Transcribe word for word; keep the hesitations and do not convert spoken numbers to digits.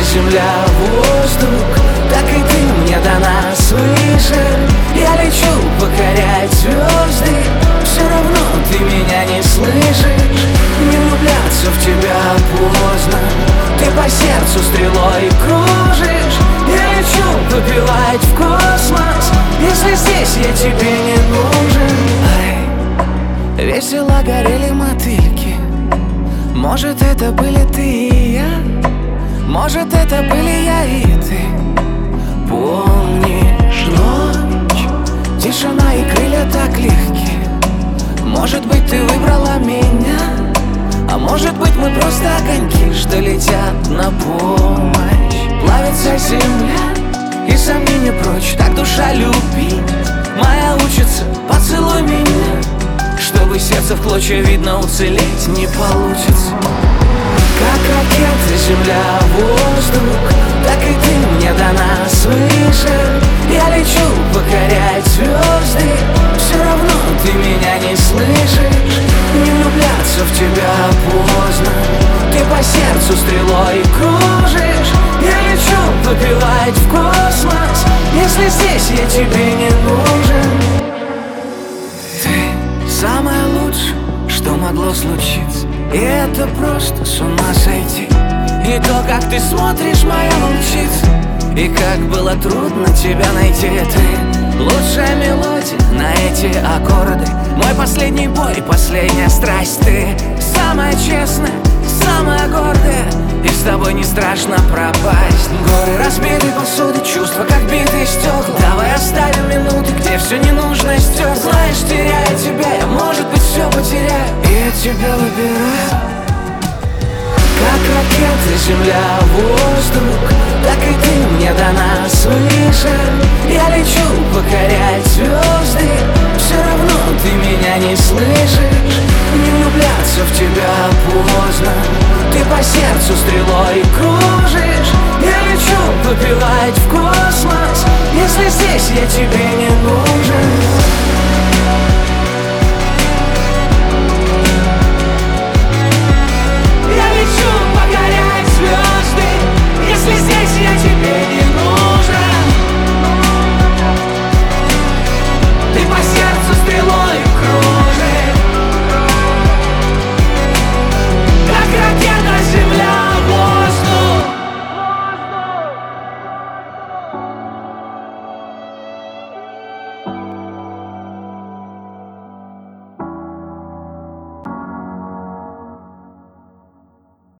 земля, воздух, так и ты мне дана свыше. Я лечу покорять звезды, все равно ты меня не слышишь. Не влюбляться в тебя поздно, ты по сердцу стрелой кружишь. Я лечу попивать в космос, если здесь я тебе не нужен. Ай, весело горели мотыльки, может, это были ты и я, может, это были я и ты. Помнишь ночь, тишина и крылья так легки. Может быть, ты выбрала меня, а может быть, мы просто огоньки, что летят на помощь. Плавится земля и сомнения прочь, так душа любить моя учится. Поцелуй меня, чтобы сердце в клочья видно уцелеть не получится. Как ракета, земля, воздух, так и ты мне дана свыше. Я лечу покорять звезды, все равно ты меня не слышишь. Не влюбляться в тебя поздно, ты по сердцу стрелой кружишь. Я лечу попивать в космос, если здесь я тебе не нужен. Ты самое лучшее, что могло случиться, и это просто с ума сойти. И то, как ты смотришь, моя волчица, и как было трудно тебя найти. Ты лучшая мелодия на эти аккорды, мой последний бой, последняя страсть. Ты самая честная, самая гордая, и с тобой не страшно пропасть. Горы разбитой посуды, чувства как битые стекла. Давай оставим минуты, где все ненужное стерло. Знаешь, теряя тебя, я, может быть, все потеряю, и я тебя выбираю. Как ракета, земля, воздух, так и ты мне дана свыше. Я лечу покорять звезды, все равно ты меня не слышишь. Не влюбляться в тебя поздно, ты по сердцу стрелой кружишь. Я лечу попивать в космос, если здесь я тебе не нужен.